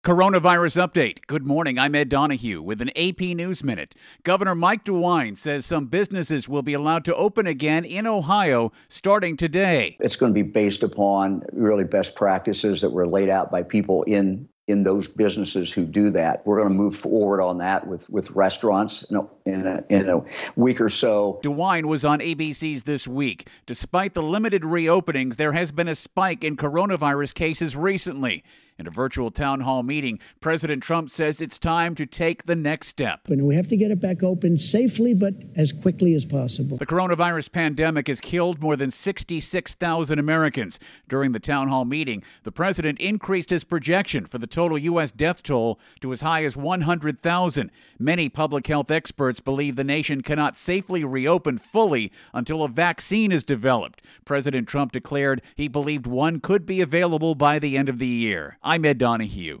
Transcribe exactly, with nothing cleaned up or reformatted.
Coronavirus update. Good morning. I'm Ed Donahue with an A P News Minute. Governor Mike DeWine says some businesses will be allowed to open again in Ohio starting today. It's going to be based upon really best practices that were laid out by people in in those businesses who do that. We're going to move forward on that with, with restaurants in a, in, a, in a week or so. DeWine was on A B C's This Week. Despite the limited reopenings, there has been a spike in coronavirus cases recently. In a virtual town hall meeting, President Trump says it's time to take the next step. And we have to get it back open safely, but as quickly as possible. The coronavirus pandemic has killed more than sixty-six thousand Americans. During the town hall meeting, the president increased his projection for the total U S death toll to as high as one hundred thousand. Many public health experts believe the nation cannot safely reopen fully until a vaccine is developed. President Trump declared he believed one could be available by the end of the year. I'm Ed Donahue.